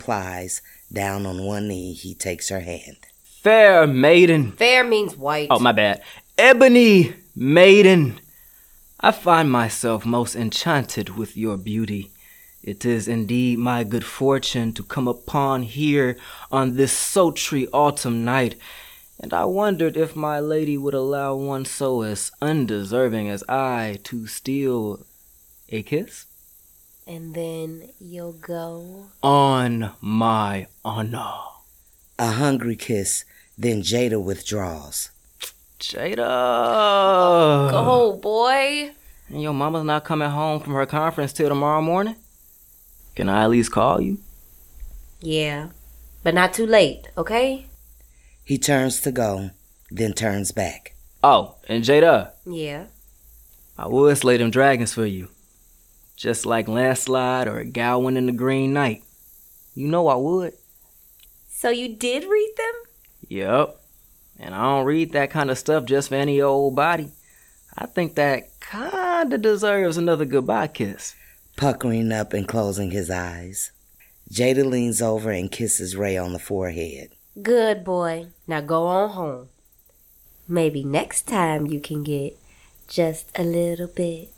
plies. Down on one knee, he takes her hand. Fair maiden. Fair means white. Oh, my bad. Ebony maiden. I find myself most enchanted with your beauty. It is indeed my good fortune to come upon here on this sultry autumn night, and I wondered if my lady would allow one so as undeserving as I to steal a kiss? And then you'll go? On my honor. A hungry kiss, then Jada withdraws. Jada! Go, boy. And your mama's not coming home from her conference till tomorrow morning? Can I at least call you? Yeah, but not too late, okay? He turns to go, then turns back. Oh, and Jada. Yeah. I would slay them dragons for you. Just like Lancelot or Gawain in the Green Knight. You know I would. So you did read them? Yup. And I don't read that kind of stuff just for any old body. I think that kinda deserves another goodbye kiss. Puckering up and closing his eyes. Jada leans over and kisses Ray on the forehead. Good boy. Now go on home. Maybe next time you can get just a little bit